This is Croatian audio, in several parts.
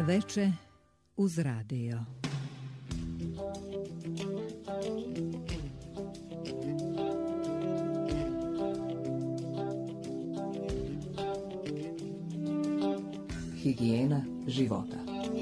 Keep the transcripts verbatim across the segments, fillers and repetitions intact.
Veče uz radio. Higijena života.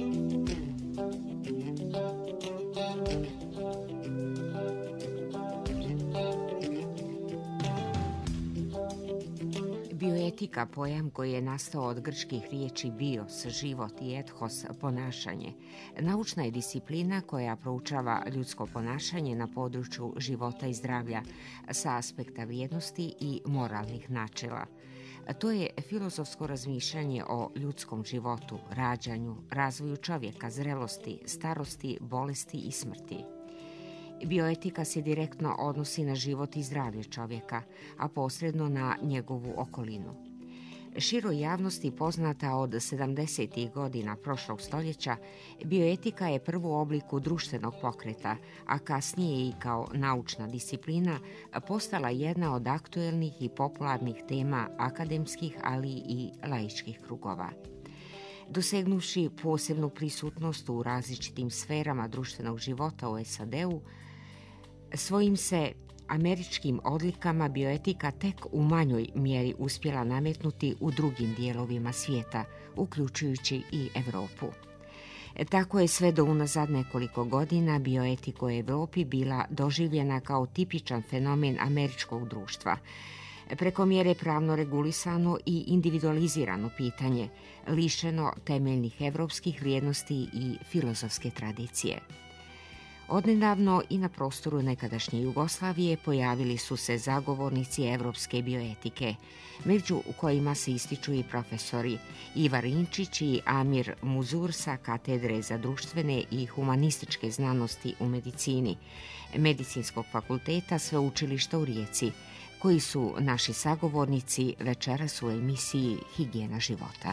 Bioetika, pojam koji je nastao od grčkih riječi bios, život, i ethos, ponašanje. Naučna je disciplina koja proučava ljudsko ponašanje na području života i zdravlja sa aspekta vrijednosti i moralnih načela. To je filozofsko razmišljanje o ljudskom životu, rađanju, razvoju čovjeka, zrelosti, starosti, bolesti i smrti. Bioetika se direktno odnosi na život i zdravlje čovjeka, a posredno na njegovu okolinu. Široj javnosti poznata od sedamdesetih godina prošlog stoljeća, bioetika je prvi oblik društvenog pokreta, a kasnije i kao naučna disciplina postala jedna od aktuelnih i popularnih tema akademskih, ali i laičkih krugova. Dosegnuvši posebnu prisutnost u različitim sferama društvenog života u S A D-u, svojim se američkim odlikama bioetika tek u manjoj mjeri uspjela nametnuti u drugim dijelovima svijeta, uključujući i Europu. Tako je sve do unazad nekoliko godina bioetika u Europi bila doživljena kao tipičan fenomen američkog društva, preko mjere pravno regulisano i individualizirano pitanje, lišeno temeljnih europskih vrijednosti i filozofske tradicije. Odnedavno i na prostoru nekadašnje Jugoslavije pojavili su se zagovornici europske bioetike, među kojima se ističu i profesori Iva Rinčić i Amir Muzur sa Katedre za društvene i humanističke znanosti u medicini, Medicinskog fakulteta Sveučilišta u Rijeci, koji su naši sagovornici večeras u emisiji Higijena života.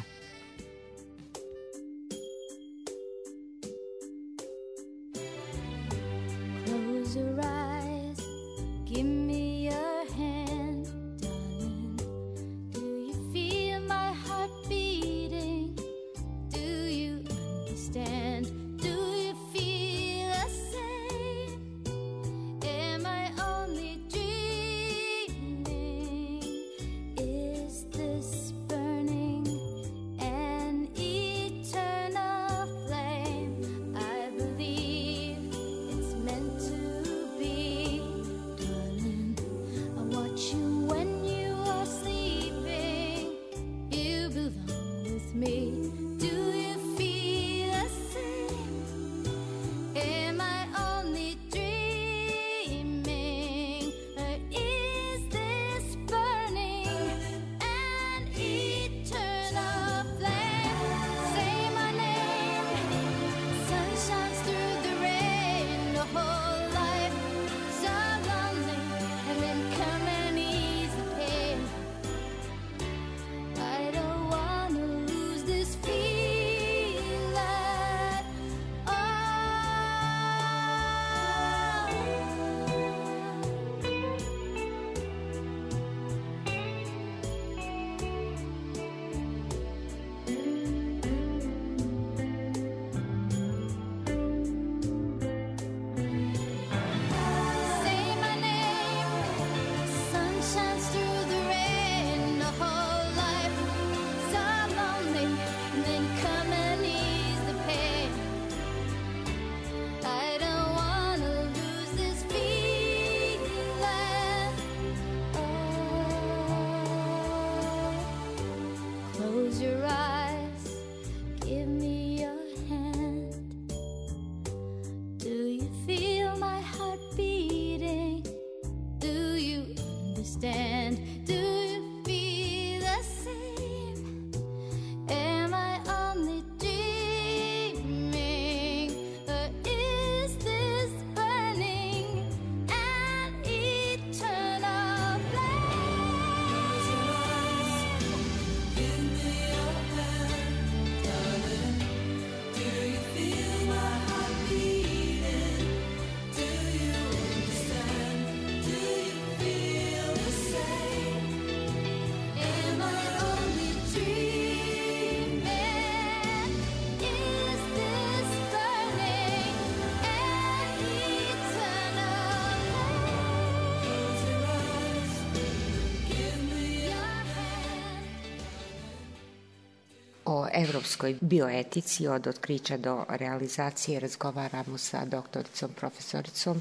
evropskoj bioetici od otkrića do realizacije razgovaramo sa doktoricom, profesoricom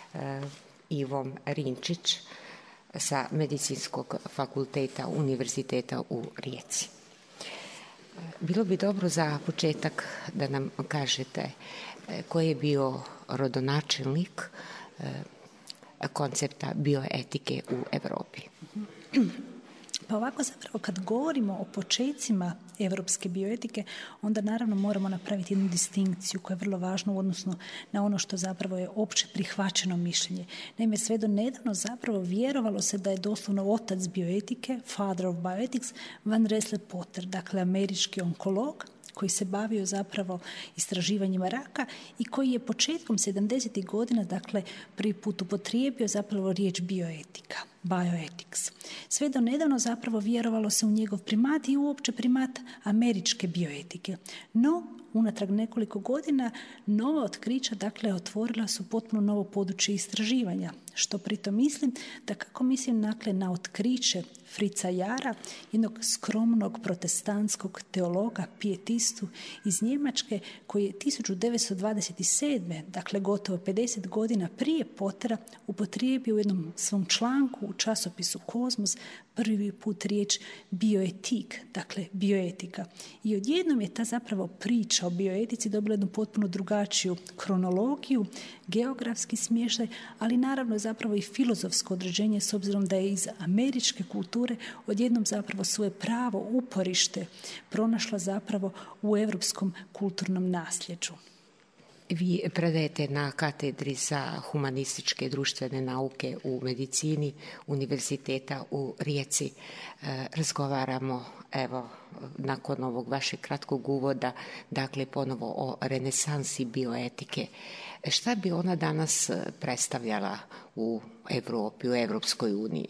Ivom Rinčić sa Medicinskog fakulteta Univerziteta u Rijeci. Bilo bi dobro za početak da nam kažete koji je bio rodonačelnik koncepta bioetike u Europi. Pa ovako zapravo kad govorimo o počecima europske bioetike, onda naravno moramo napraviti jednu distinkciju koja je vrlo važna u odnosu na ono što zapravo je opće prihvaćeno mišljenje. Naime, sve do nedavno zapravo vjerovalo se da je doslovno otac bioetike, father of bioethics, Van Rensselaer Potter, dakle američki onkolog, koji se bavio zapravo istraživanjima raka i koji je početkom sedamdesetih godina, dakle, prvi put upotrijebio zapravo riječ bioetika, bioethics. Sve do nedavno zapravo vjerovalo se u njegov primat i uopće primat američke bioetike. No, unatrag nekoliko godina nova otkrića, dakle, otvorila su potpuno novo područje istraživanja, što pritom mislim da kako mislim dakle, na otkriće Fritza Jara, jednog skromnog protestantskog teologa, pijetistu iz Njemačke, koji je tisuću devetsto dvadeset sedme, dakle gotovo pedeset godina prije Pottera, upotrijebio u jednom svom članku u časopisu Kozmos prvi put riječ bioetik, dakle bioetika. I odjednom je ta zapravo priča o bioetici dobila jednu potpuno drugačiju kronologiju, geografski smještaj, ali naravno zapravo i filozofsko određenje s obzirom da je iz američke kulture odjednom zapravo svoje pravo uporište pronašla zapravo u europskom kulturnom nasljeđu. Vi predajete na katedri za humanističke društvene nauke u medicini Univerziteta u Rijeci. E, razgovaramo, evo, nakon ovog vašeg kratkog uvoda, dakle, ponovo o renesansi bioetike. Šta bi ona danas predstavljala u Europi, u Europskoj uniji?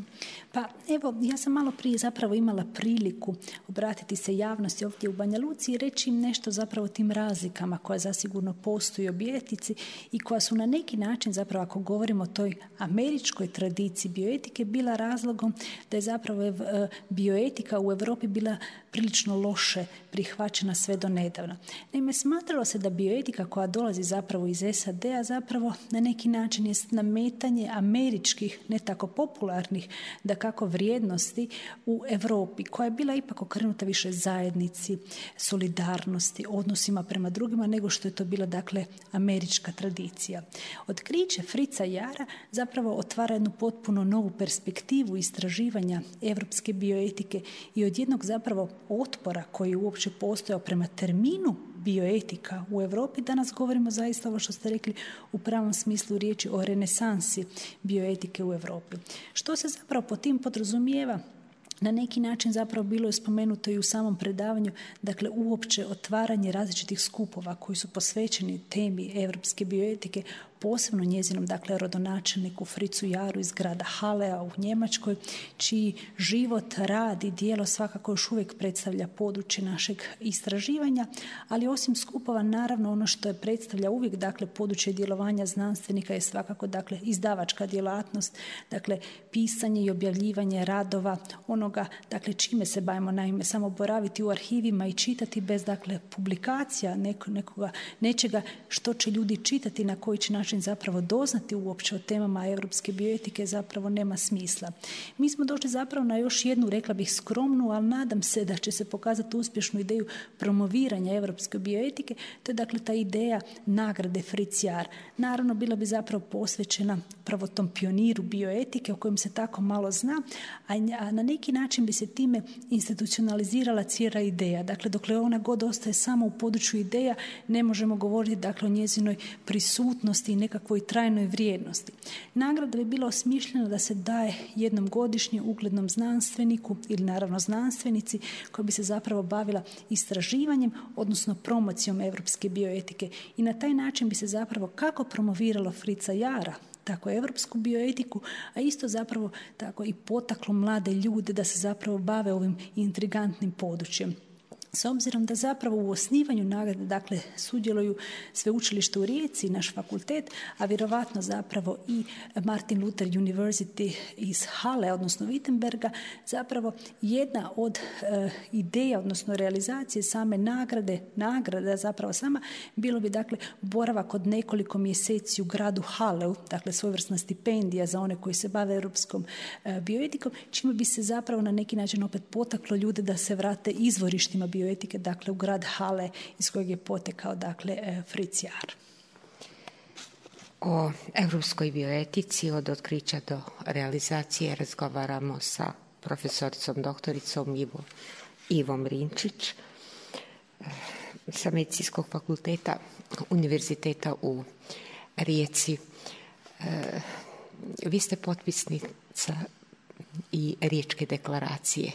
Pa evo, ja sam malo prije zapravo imala priliku obratiti se javnosti ovdje u Banja Luci i reći im nešto zapravo o tim razlikama koja zasigurno postoji u bioetici i koja su na neki način zapravo, ako govorimo o toj američkoj tradiciji bioetike, bila razlogom da je zapravo bioetika u Europi bila prilično loše prihvaćena sve do nedavno. Naime, smatralo se da bioetika koja dolazi zapravo iz S A D-a zapravo na neki način je nametanje američkih, ne tako popularnih, da kako vrijednosti u Europi, koja je bila ipak okrenuta više zajednici, solidarnosti, odnosima prema drugima, nego što je to bila, dakle, američka tradicija. Otkriće Fritza Jara zapravo otvara jednu potpuno novu perspektivu istraživanja europske bioetike i od jednog zapravo otpora koji je uopće postojao prema terminu bioetika u Europi, danas govorimo zaista ovo što ste rekli u pravom smislu riječi o renesansi bioetike u Europi. Što se zapravo po tim podrazumijeva? Na neki način zapravo bilo je spomenuto i u samom predavanju, dakle uopće otvaranje različitih skupova koji su posvećeni temi europske bioetike, posebno njezinom, dakle, rodonačelniku Fritzu Jaru iz grada Halea u Njemačkoj, čiji život, rad i djelo svakako još uvijek predstavlja područje našeg istraživanja, ali osim skupova, naravno, ono što je predstavlja uvijek, dakle, područje djelovanja znanstvenika je svakako, dakle, izdavačka djelatnost, dakle, pisanje i objavljivanje radova, onoga, dakle, čime se bavimo, naime, samo boraviti u arhivima i čitati bez, dakle, publikacija neko, nekoga, nečega što će ljudi čitati, na koji će način zapravo doznati uopće o temama europske bioetike zapravo nema smisla. Mi smo došli zapravo na još jednu, rekla bih skromnu, ali nadam se da će se pokazati uspješnu ideju promoviranja europske bioetike, to je dakle ta ideja nagrade Fritz Jar. Naravno, bila bi zapravo posvećena pravo tom pioniru bioetike o kojem se tako malo zna, a na neki način bi se time institucionalizirala cijela ideja. Dakle, dokle ona god ostaje samo u području ideja, ne možemo govoriti, dakle, o njezinoj prisutnosti i nekakvoj trajnoj vrijednosti. Nagrada bi bila osmišljena da se daje jednom godišnje uglednom znanstveniku ili naravno znanstvenici koja bi se zapravo bavila istraživanjem, odnosno promocijom europske bioetike i na taj način bi se zapravo kako promoviralo Fritza Jara, tako europsku bioetiku, a isto zapravo tako i potaklo mlade ljude da se zapravo bave ovim intrigantnim područjem. S obzirom da zapravo u osnivanju nagrade, dakle, sudjeluju sveučilište u Rijeci, naš fakultet, a vjerovatno zapravo i Martin Luther University iz Halle, odnosno Wittenberga, zapravo jedna od e, ideja, odnosno realizacije same nagrade, nagrada zapravo sama, bilo bi dakle boravak od nekoliko mjeseci u gradu Halleu, dakle svojevrsna stipendija za one koji se bave europskom e, bioetikom, čime bi se zapravo na neki način opet potaklo ljude da se vrate izvorištima bioetike, bioetike, dakle u grad Halle iz kojeg je potekao dakle Fritz Jahr. O europskoj bioetici od otkrića do realizacije razgovaramo sa profesoricom doktoricom Ivo, Ivom Rinčić sa Medicinskog fakulteta Univerziteta u Rijeci. Vi ste potpisnica i Riječke deklaracije.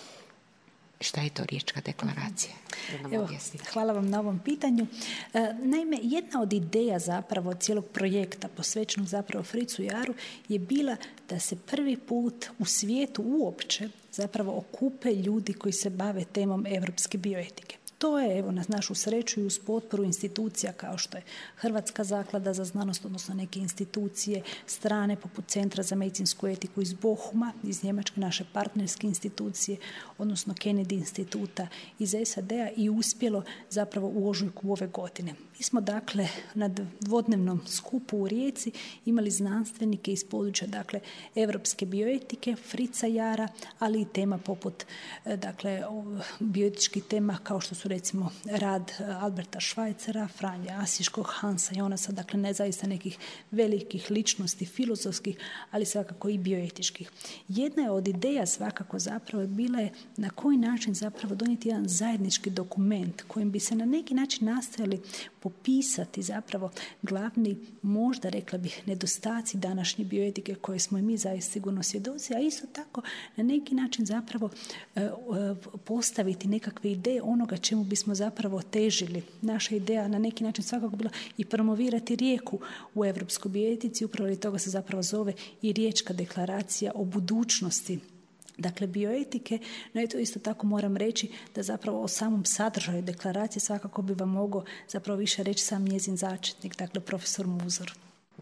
Šta je to Riječka deklaracija? Evo, hvala vam na ovom pitanju. E, naime, jedna od ideja zapravo cijelog projekta posvećenog zapravo Fritzu Jahru je bila da se prvi put u svijetu uopće zapravo okupe ljudi koji se bave temom europske bioetike. To je, evo, na našu sreću i uz potporu institucija kao što je Hrvatska zaklada za znanost, odnosno neke institucije strane poput Centra za medicinsku etiku iz Bochuma, iz Njemačke, naše partnerske institucije, odnosno Kennedy instituta iz S A D-a i uspjelo zapravo u ožujku ove godine. Mi smo dakle na dvodnevnom skupu u Rijeci imali znanstvenike iz područja dakle europske bioetike, Fritza Jahra, ali i tema poput dakle bioetičkih tema kao što su recimo rad Alberta Schweitzera, Franje Asiškog, Hansa Jonasa, dakle ne zaista nekih velikih ličnosti filozofskih, ali svakako i bioetičkih. Jedna je od ideja svakako zapravo bila je na koji način zapravo donijeti jedan zajednički dokument kojim bi se na neki način nastojali popisati zapravo glavni, možda rekla bih, nedostaci današnje bioetike koje smo i mi zaista sigurno svjedoci, a isto tako na neki način zapravo e, postaviti nekakve ideje onoga čemu bismo zapravo težili. Naša ideja na neki način svakako bila i promovirati Rijeku u europskoj bioetici, upravo i toga se zapravo zove i Riječka deklaracija o budućnosti dakle bioetike, no i to isto tako moram reći da zapravo o samom sadržaju deklaracije svakako bi vam mogao zapravo više reći sam njezin začetnik, dakle profesor Muzor.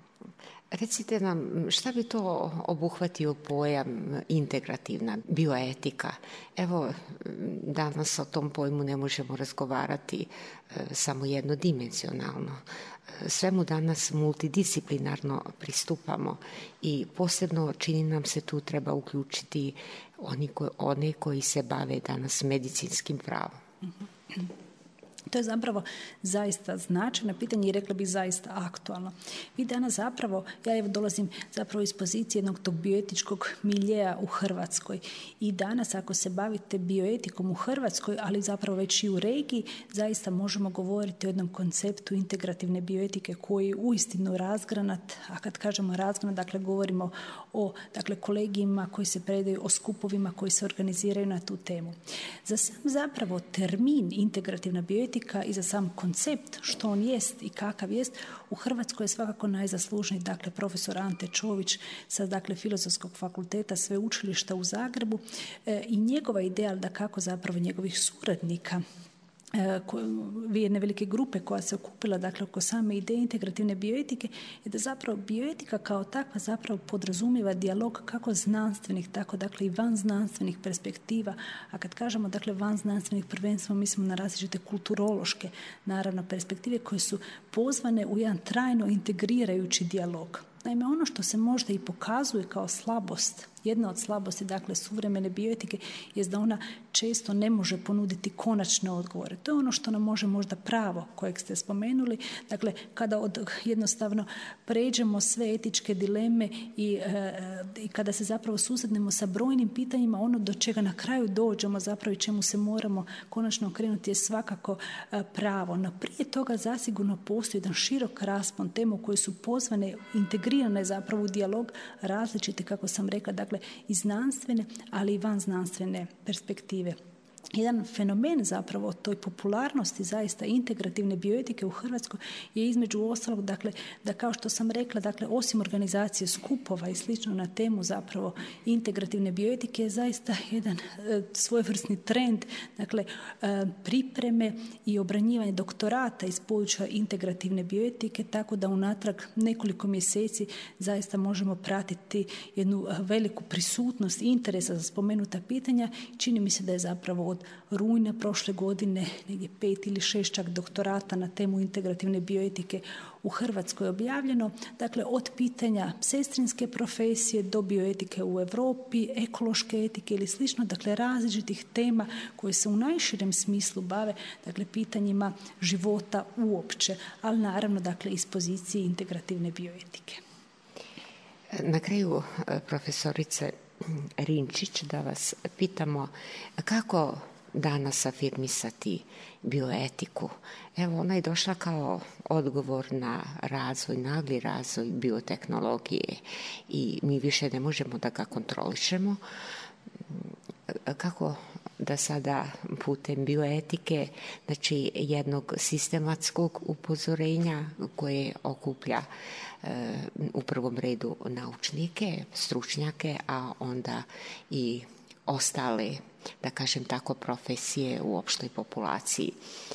Recite nam, šta bi to obuhvatio pojam integrativna bioetika? Evo, danas o tom pojmu ne možemo razgovarati e, samo jednodimenzionalno. Svemu danas multidisciplinarno pristupamo i posebno čini nam se tu treba uključiti oni ko, one koji se bave danas medicinskim pravom. Mm-hmm. To je zapravo zaista značajno pitanje i rekla bih zaista aktualno. Vi danas zapravo, ja evo dolazim zapravo iz pozicije jednog tog bioetičkog miljeja u Hrvatskoj i danas ako se bavite bioetikom u Hrvatskoj, ali zapravo već i u regiji, zaista možemo govoriti o jednom konceptu integrativne bioetike koji je uistinu razgranat, a kad kažemo razgranat, dakle govorimo o dakle, kolegijima koji se predaju, o skupovima koji se organiziraju na tu temu. Za sam zapravo termin integrativna bioetika i za sam koncept što on jest i kakav jest, u Hrvatskoj je svakako najzaslužniji dakle profesor Ante Čović sa dakle Filozofskog fakulteta Sveučilišta u Zagrebu e, i njegova ideja da kako zapravo njegovih suradnika jedne velike grupe koja se okupila dakle oko same ideje integrativne bioetike je da zapravo bioetika kao takva zapravo podrazumijeva dijalog kako znanstvenih, tako dakle i van znanstvenih perspektiva, a kad kažemo dakle van znanstvenih prvenstveno mislimo na različite kulturološke naravno perspektive koje su pozvane u jedan trajno integrirajući dijalog. Naime, ono što se možda i pokazuje kao slabost, jedna od slabosti dakle suvremene bioetike je da ona često ne može ponuditi konačne odgovore. To je ono što nam može možda pravo kojeg ste spomenuli. Dakle, kada od, jednostavno pređemo sve etičke dileme i, e, i kada se zapravo susretnemo sa brojnim pitanjima, ono do čega na kraju dođemo zapravo i čemu se moramo konačno okrenuti je svakako e, pravo. No prije toga zasigurno postoji jedan širok raspon tema u koje su pozvane, integrirane zapravo u dijalog različite, kako sam rekla, dakle i znanstvene, ali i van znanstvene perspektive. jedan fenomen zapravo toj popularnosti zaista integrativne bioetike u Hrvatskoj je između ostalog, dakle, da kao što sam rekla, dakle, osim organizacije skupova i slično na temu zapravo integrativne bioetike je zaista jedan e, svojevrsni trend, dakle, e, pripreme i obranjivanje doktorata iz područja integrativne bioetike, tako da unatrag nekoliko mjeseci zaista možemo pratiti jednu veliku prisutnost interesa za spomenuta pitanja. Čini mi se da je zapravo od rujna prošle godine negdje pet ili šest čak doktorata na temu integrativne bioetike u Hrvatskoj objavljeno. Dakle, od pitanja sestrinske profesije do bioetike u Europi, ekološke etike ili slično, dakle različitih tema koje se u najširem smislu bave, dakle pitanjima života uopće, ali naravno dakle iz pozicije integrativne bioetike. Na kraju, profesorice Rinčić, da vas pitamo kako danas afirmisati bioetiku. Evo, ona je došla kao odgovor na razvoj, nagli razvoj biotehnologije i mi više ne možemo da ga kontrolišemo. Kako da sada putem bioetike, znači jednog sistematskog upozorenja koje okuplja e, u prvom redu naučnike, stručnjake, a onda i ostale, da kažem tako, profesije u opštoj populaciji.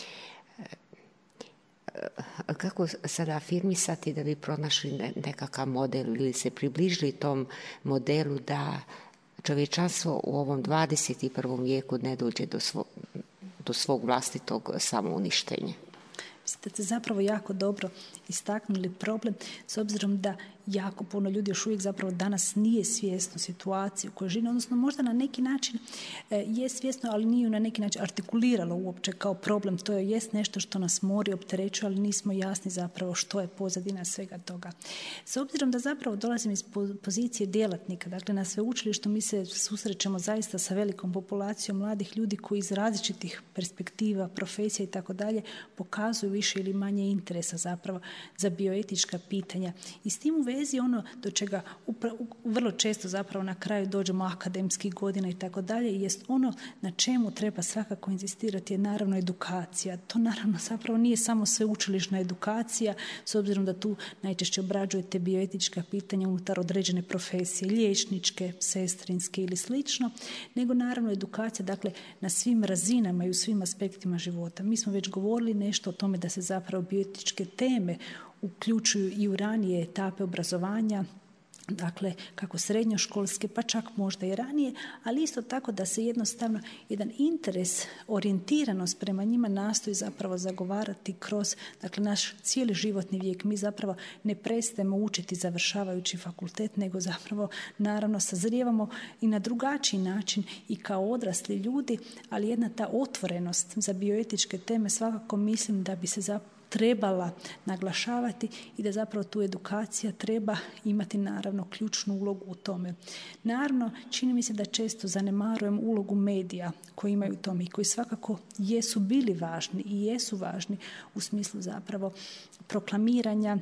Kako sada afirmisati da bi pronašli nekakav model ili se približili tom modelu da čovječanstvo u ovom dvadeset i prvom vijeku ne dođe do, svo, do svog vlastitog samouništenja? Mislim da ste zapravo jako dobro istaknuli problem, s obzirom da jako puno ljudi još uvijek zapravo danas nije svjesno situaciju u kojoj živi, odnosno možda na neki način e, je svjesno, ali nije na neki način artikuliralo uopće kao problem. To je jest nešto što nas mori, opterećuje, ali nismo jasni zapravo što je pozadina svega toga. S obzirom da zapravo dolazim iz pozicije djelatnika, dakle na sveučilištu mi se susrećemo zaista sa velikom populacijom mladih ljudi koji iz različitih perspektiva, profesija i tako dalje pokazuju više ili manje interesa zapravo za bioetička pitanja. I s tim u vezi ono do čega upra- vrlo često zapravo na kraju dođemo akademskih godina i tako dalje, jest ono na čemu treba svakako inzistirati je naravno edukacija. To naravno zapravo nije samo sveučilišna edukacija, s obzirom da tu najčešće obrađujete bioetička pitanja unutar određene profesije, liječničke, sestrinske ili slično, nego naravno edukacija, dakle na svim razinama i u svim aspektima života. Mi smo već govorili nešto o tome da se zapravo bioetičke teme uključuju i u ranije etape obrazovanja, dakle kako srednjoškolske, pa čak možda i ranije, ali isto tako da se jednostavno jedan interes, orijentiranost prema njima nastoji zapravo zagovarati kroz, dakle, naš cijeli životni vijek. Mi zapravo ne prestajemo učiti završavajući fakultet, nego zapravo naravno sazrijevamo i na drugačiji način i kao odrasli ljudi, ali jedna ta otvorenost za bioetičke teme svakako mislim da bi se zapravo trebala naglašavati i da zapravo tu edukacija treba imati naravno ključnu ulogu u tome. Naravno, čini mi se da često zanemarujem ulogu medija koji imaju u tome i koji svakako jesu bili važni i jesu važni u smislu zapravo proklamiranja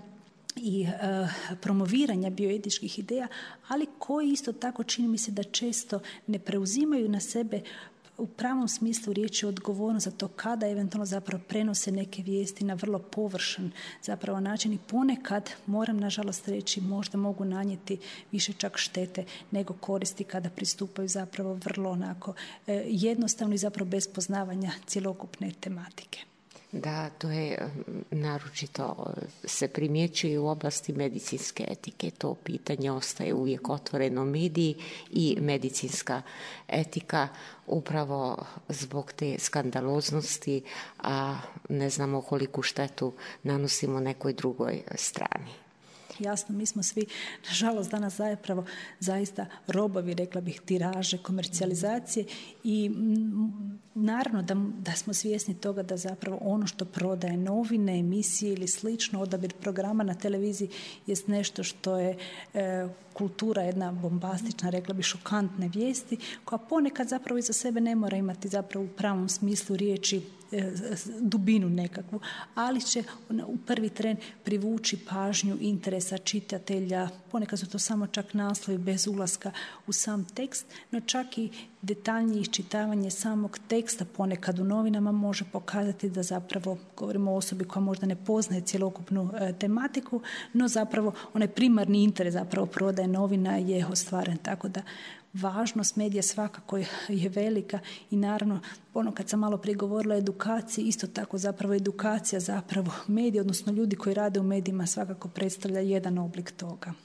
i e, promoviranja bioetičkih ideja, ali koji isto tako čini mi se da često ne preuzimaju na sebe u pravom smislu riječi odgovornost za to kada eventualno zapravo prenose neke vijesti na vrlo površan zapravo način i ponekad, moram nažalost reći, možda mogu nanijeti više čak štete nego koristi kada pristupaju zapravo vrlo onako eh, jednostavno i zapravo bez poznavanja cjelokupne tematike. Da, to je naročito se primjećuje u oblasti medicinske etike. To pitanje ostaje uvijek otvoreno mediji i medicinska etika upravo zbog te skandaloznosti, a ne znamo koliku štetu nanosimo nekoj drugoj strani. Jasno, mi smo svi, nažalost, danas zapravo zaista robovi, rekla bih, tiraže, komercijalizacije i m, naravno da, da smo svjesni toga da zapravo ono što prodaje novine, emisije ili slično, odabir programa na televiziji jest nešto što je e, kultura, jedna bombastična, rekla bih, šokantne vijesti, koja ponekad zapravo iza sebe ne mora imati zapravo u pravom smislu riječi dubinu nekakvu, ali će u prvi tren privući pažnju interesa čitatelja. Ponekad su to samo čak naslovi bez ulaska u sam tekst, no čak i detaljnije iščitavanje samog teksta ponekad u novinama može pokazati da zapravo govorimo o osobi koja možda ne poznaje cjelokupnu e, tematiku, no zapravo onaj primarni interes zapravo prodaje novina je ostvaren, tako da važnost medija svakako je velika i naravno ono kad sam malo prije govorila o edukaciji, isto tako zapravo edukacija zapravo medija, odnosno ljudi koji rade u medijima svakako predstavlja jedan oblik toga.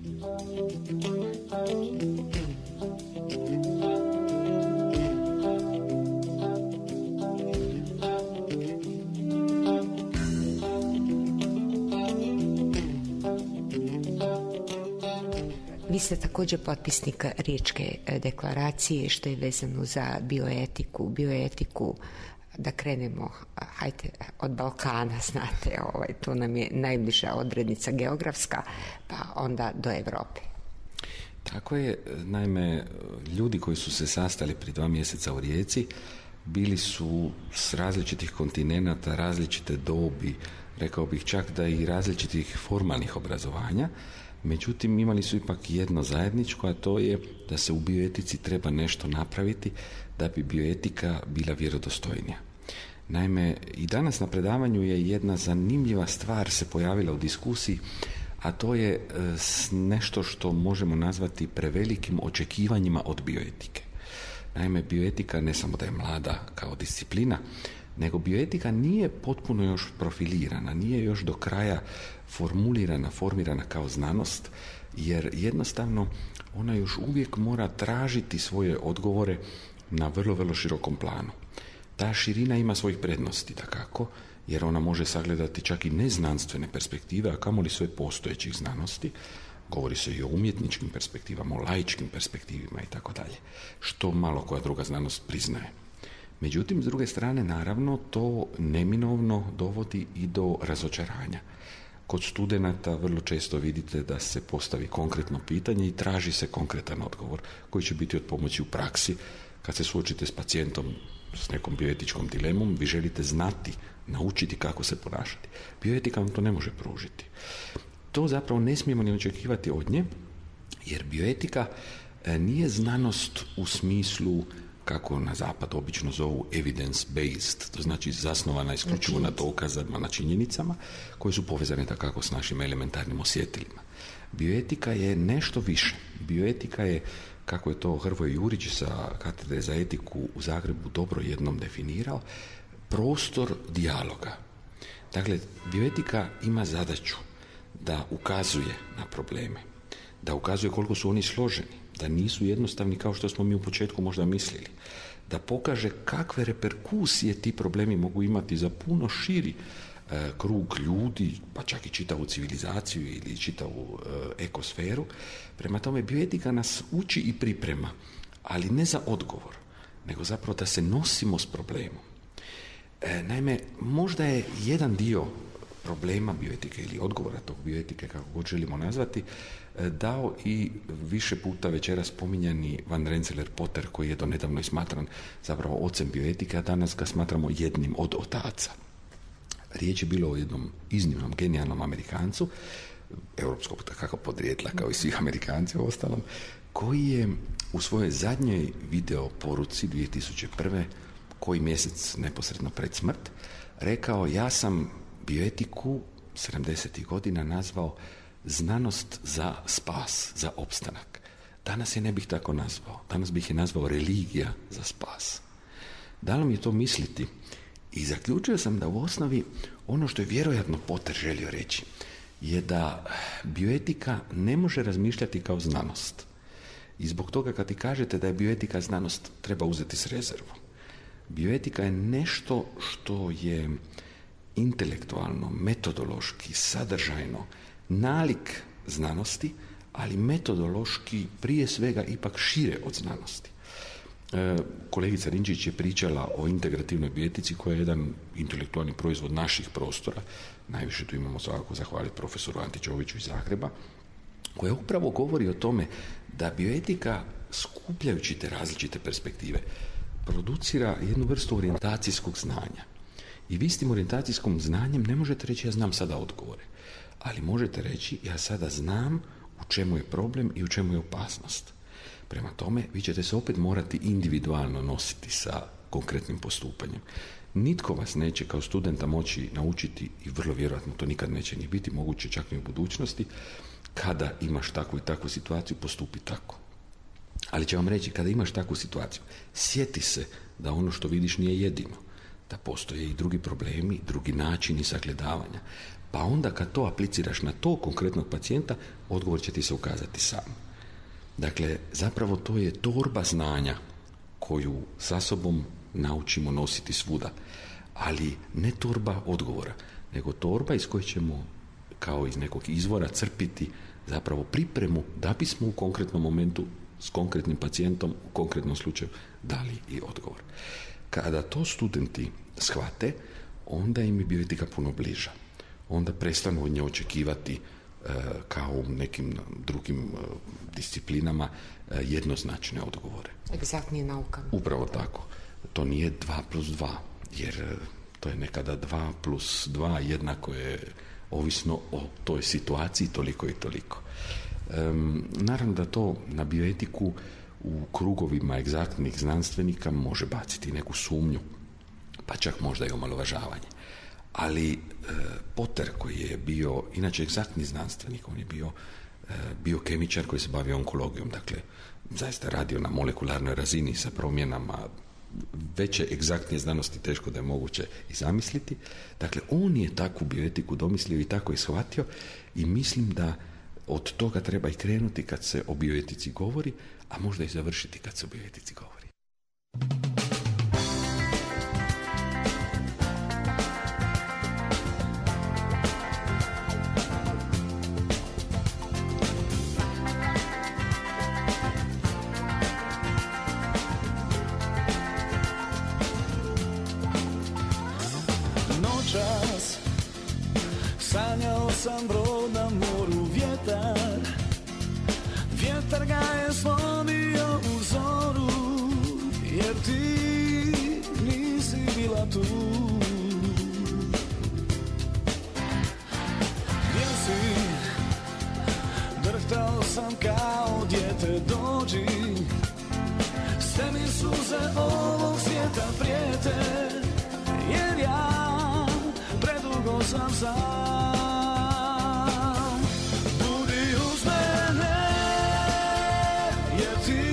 Vi ste također potpisnik Riječke deklaracije što je vezano za bioetiku. Bioetiku, da krenemo, hajde, od Balkana, znate, ovaj, tu nam je najbliža odrednica geografska, pa onda do Europe. Tako je, naime, ljudi koji su se sastali prije dva mjeseca u Rijeci bili su s različitih kontinenata, različite dobi, rekao bih čak da i različitih formalnih obrazovanja. Međutim, imali su ipak jedno zajedničko, a to je da se u bioetici treba nešto napraviti da bi bioetika bila vjerodostojnija. Naime, i danas na predavanju je jedna zanimljiva stvar se pojavila u diskusiji, a to je nešto što možemo nazvati prevelikim očekivanjima od bioetike. Naime, bioetika ne samo da je mlada kao disciplina, nego bioetika nije potpuno još profilirana, nije još do kraja formulirana, formirana kao znanost, jer jednostavno ona još uvijek mora tražiti svoje odgovore na vrlo, vrlo širokom planu. Ta širina ima svojih prednosti, dakako, jer ona može sagledati čak i neznanstvene perspektive, a kamoli sve postojećih znanosti. Govori se i o umjetničkim perspektivama, o laičkim perspektivima i tako dalje, što malo koja druga znanost priznaje. Međutim, s druge strane, naravno, to neminovno dovodi i do razočaranja. Kod studenata vrlo često vidite da se postavi konkretno pitanje i traži se konkretan odgovor koji će biti od pomoći u praksi. Kad se suočite s pacijentom s nekom bioetičkom dilemom, vi želite znati, naučiti kako se ponašati. Bioetika vam to ne može pružiti. To zapravo ne smijemo ni očekivati od nje, jer bioetika nije znanost u smislu kako na zapadu obično zovu evidence-based, to znači zasnovana isključivo na dokazima, na činjenicama, koje su povezane takako s našim elementarnim osjetilima. Bioetika je nešto više. Bioetika je, kako je to Hrvoje Jurić sa katedre za etiku u Zagrebu dobro jednom definirao, prostor dijaloga. Dakle, bioetika ima zadaću da ukazuje na probleme, da ukazuje koliko su oni složeni, da nisu jednostavni kao što smo mi u početku možda mislili, da pokaže kakve reperkusije ti problemi mogu imati za puno širi e, krug ljudi, pa čak i čitavu civilizaciju ili čitavu e, ekosferu. Prema tome, bioetika nas uči i priprema, ali ne za odgovor, nego zapravo da se nosimo s problemom. E, naime, možda je jedan dio problema bioetike ili odgovora tog bioetike, kako god želimo nazvati, dao i više puta večera spominjani Van Rensselaer Potter, koji je donedavno i smatran zapravo ocem bioetike, a danas ga smatramo jednim od otaca. Riječ je bilo o jednom iznimnom, genijalnom Amerikancu, europskog takako podrijetla kao i svih Amerikanci u ostalom, koji je u svojoj zadnjoj video poruci dvije tisuće prve, koji mjesec neposredno pred smrt, rekao: ja sam bioetiku sedamdesetih godina nazvao znanost za spas, za opstanak. Danas je ne bih tako nazvao. Danas bih je nazvao religija za spas. Dalo mi je to misliti i zaključio sam da u osnovi ono što je vjerojatno Potter želio reći je da bioetika ne može razmišljati kao znanost. I zbog toga kad ti kažete da je bioetika znanost, treba uzeti s rezervom. Bioetika je nešto što je intelektualno, metodološki, sadržajno nalik znanosti, ali metodološki prije svega ipak šire od znanosti. E, kolegica Rinčić je pričala o integrativnoj bioetici koja je jedan intelektualni proizvod naših prostora. Najviše tu imamo svakako zahvaliti profesoru Antičoviću iz Zagreba, koja upravo govori o tome da bioetika, skupljajući te različite perspektive, producira jednu vrstu orijentacijskog znanja. I vi s tim orijentacijskom znanjem ne možete reći ja znam sada odgovore, ali možete reći ja sada znam u čemu je problem i u čemu je opasnost. Prema tome, vi ćete se opet morati individualno nositi sa konkretnim postupanjem. Nitko vas neće kao studenta moći naučiti, i vrlo vjerojatno to nikad neće ni biti moguće čak ni u budućnosti, kada imaš takvu i takvu situaciju, postupi tako. Ali će vam reći, kada imaš takvu situaciju, sjeti se da ono što vidiš nije jedino, da postoje i drugi problemi, drugi načini sagledavanja. Pa onda kad to apliciraš na to konkretnog pacijenta, odgovor će ti se ukazati sam. Dakle, zapravo to je torba znanja koju sa sobom naučimo nositi svuda, ali ne torba odgovora, nego torba iz koje ćemo kao iz nekog izvora crpiti zapravo pripremu da bismo u konkretnom momentu s konkretnim pacijentom u konkretnom slučaju dali i odgovor. Kada to studenti shvate, onda im je bioetika puno bliža. Onda prestanu od nje očekivati e, kao u nekim drugim e, disciplinama e, jednoznačne odgovore. Egzaktnije nauka. Upravo tako. To nije dva plus dva, jer e, to je nekada dva plus dva jednako je ovisno o toj situaciji toliko i toliko. E, naravno da to na bioetiku u krugovima egzaktnih znanstvenika može baciti neku sumnju, pa čak možda i omalovažavanje. Ali e, Potter, koji je bio inače egzaktni znanstvenik, on je bio e, biokemičar koji se bavio onkologijom, dakle zaista radio na molekularnoj razini sa promjenama veće egzaktnije znanosti teško da je moguće i zamisliti. Dakle, on je takvu bioetiku domislio i tako je shvatio i mislim da od toga treba i krenuti kad se o bioetici govori, a možda i završiti kad se o bioetici govori. Noćas sanjao sam brod na moru, vjetar Vjetar ga je slomio u zoru, jer ti nisi bila tu. Gdje si? Drhtao sam kao dijete, dođi. Sve mi suze ovog svijeta prijete, jer ja predugo sam sam. Budi uz mene, jer ti,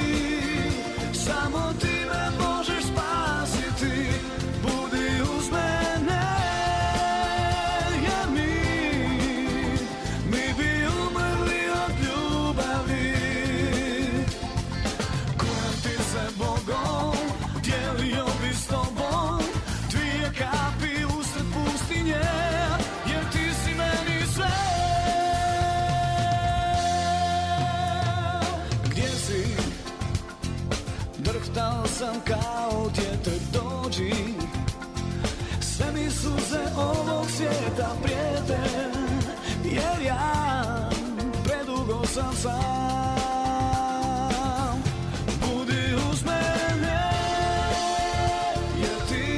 samo ti me možeš spasiti. Budi uz mene, jer mi, mi bi umrli od ljubavi. Kujem ti se Bogom, dijelio bi s tobom dvije kapi usred pustinje, jer ti si meni sve. Gdje si? Drhtao sam kao dijete, dođi. Sve mi suze ovog svijeta prijete, jer ja predugo sam sam. Budi uz mene, jer ti,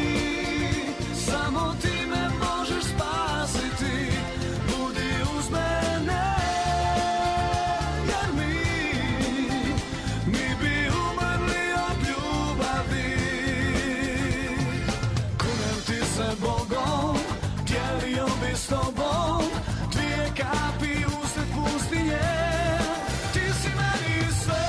samo ti me možeš spasiti. Budi uz mene, jer mi, mi bi umrli od ljubavi. Kunem ti se Bogom, dijelio bi s tobom dvije kapi usred pustinje. Ti si meni sve.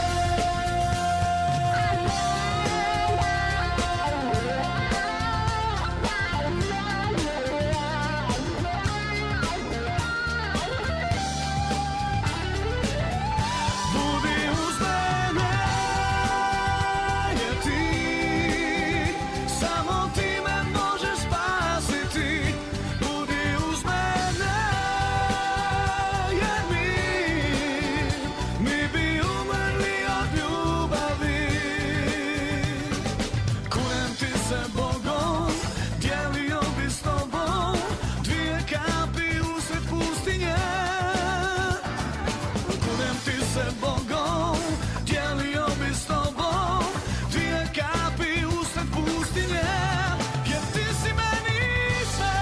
Budi uz mene, jer ti, samo ti me možeš spasiti. Budi uz mene, jer mi, mi bi umrli od ljubavi. Kujem ti se Bogom, dijelio bi s tobom dvije kapi usred pustinje. Kunem ti se Bogom, dijelio bi s tobom dvije kapi usred pustinje, jer ti si meni sve.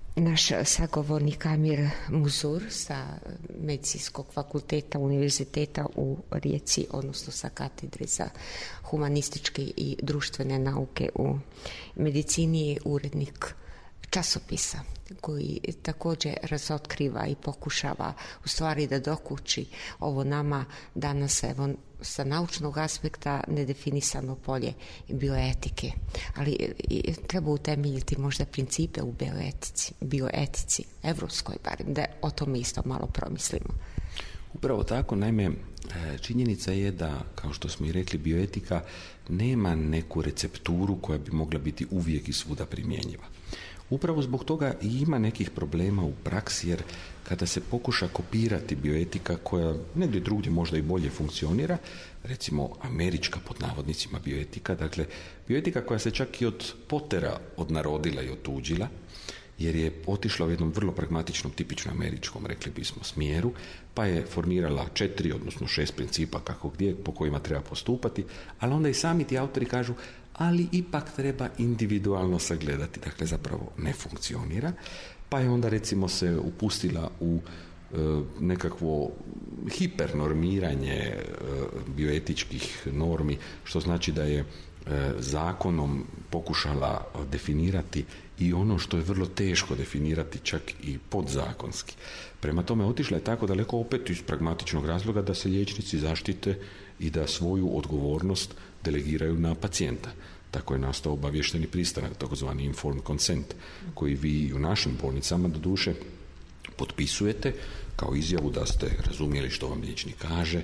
Naš sagovornik Amir Muzur sa Medicinskog fakulteta Univerziteta u Rijeci, odnosno sa katedre za humanističke i društvene nauke u medicini, je urednik časopisa koji također razotkriva i pokušava u stvari da dokući ovo nama danas, evo, sa naučnog aspekta nedefinisano polje bioetike, ali treba utemeljiti možda principe u bioetici, bioetici, evropskoj barem, da o tome isto malo promislimo. Upravo tako, naime, činjenica je da, kao što smo i rekli, bioetika nema neku recepturu koja bi mogla biti uvijek i svuda primjenjiva. Upravo zbog toga i ima nekih problema u praksi, jer kada se pokuša kopirati bioetika koja negdje drugdje možda i bolje funkcionira, recimo američka pod navodnicima bioetika, dakle bioetika koja se čak i od Pottera odnarodila i otuđila, jer je otišla u jednom vrlo pragmatičnom, tipično američkom, rekli bismo, smjeru, pa je formirala četiri, odnosno šest principa kako gdje, po kojima treba postupati, ali onda i sami ti autori kažu, ali ipak treba individualno sagledati, dakle zapravo ne funkcionira, pa je onda recimo se upustila u e, nekakvo hipernormiranje e, bioetičkih normi, što znači da je e, zakonom pokušala definirati i ono što je vrlo teško definirati, čak i podzakonski. Prema tome otišla je tako daleko opet iz pragmatičnog razloga da se liječnici zaštite i da svoju odgovornost delegiraju na pacijenta. Tako je nastao obavješteni pristanak, takozvani informed consent, koji vi u našim bolnicama doduše potpisujete kao izjavu da ste razumjeli što vam liječnik kaže.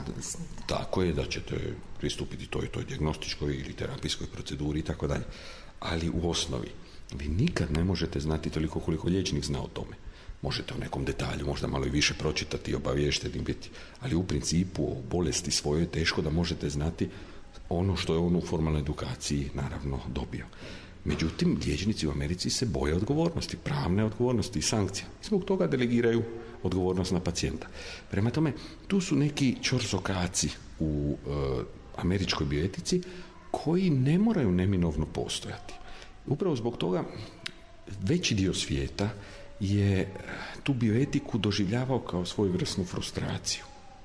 Tako je, da ćete pristupiti toj toj dijagnostičkoj ili terapijskoj proceduri i tako dalje. Ali u osnovi vi nikad ne možete znati toliko koliko liječnik zna o tome. Možete u nekom detalju možda malo i više pročitati i obavješteni biti, ali u principu o bolesti svojoj teško da možete znati ono što je on u formalnoj edukaciji naravno dobio. Međutim, liječnici u Americi se boje odgovornosti, pravne odgovornosti i sankcija. I zbog toga delegiraju odgovornost na pacijenta. Prema tome, tu su neki čorsokaci u e, američkoj bioetici koji ne moraju neminovno postojati. Upravo zbog toga veći dio svijeta je tu bioetiku doživljavao kao svojevrsnu frustraciju.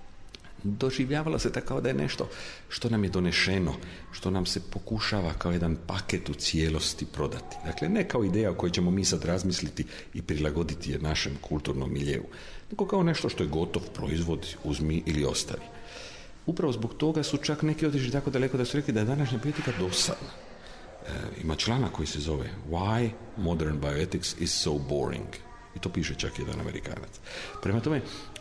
Doživljavalo se tako da je nešto što nam je donešeno, što nam se pokušava kao jedan paket u cijelosti prodati. Dakle, ne kao ideja o kojoj ćemo mi sad razmisliti i prilagoditi je našem kulturnom miljeu, nego kao nešto što je gotov proizvod, uzmi ili ostavi. Upravo zbog toga su čak neki otišli tako daleko da su rekli da je današnja bioetika dosadna. E, ima članak koji se zove Why Modern Bioethics is so boring. I to piše čak jedan Amerikanac. Prema tome,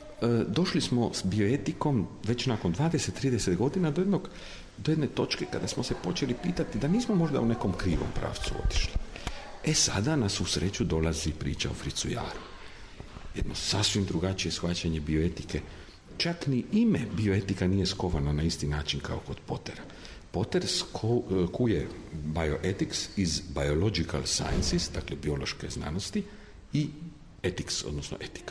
došli smo s bioetikom već nakon dvadeset do trideset godina do, jednog, do jedne točke kada smo se počeli pitati da nismo možda u nekom krivom pravcu otišli. E sada nas u sreću dolazi priča o Fritzu Jahru. Jedno sasvim drugačije shvaćanje bioetike. Čak ni ime bioetika nije skovano na isti način kao kod Pottera. Potter kuje bioethics iz biological sciences, dakle biološke znanosti, i ethics, odnosno etika.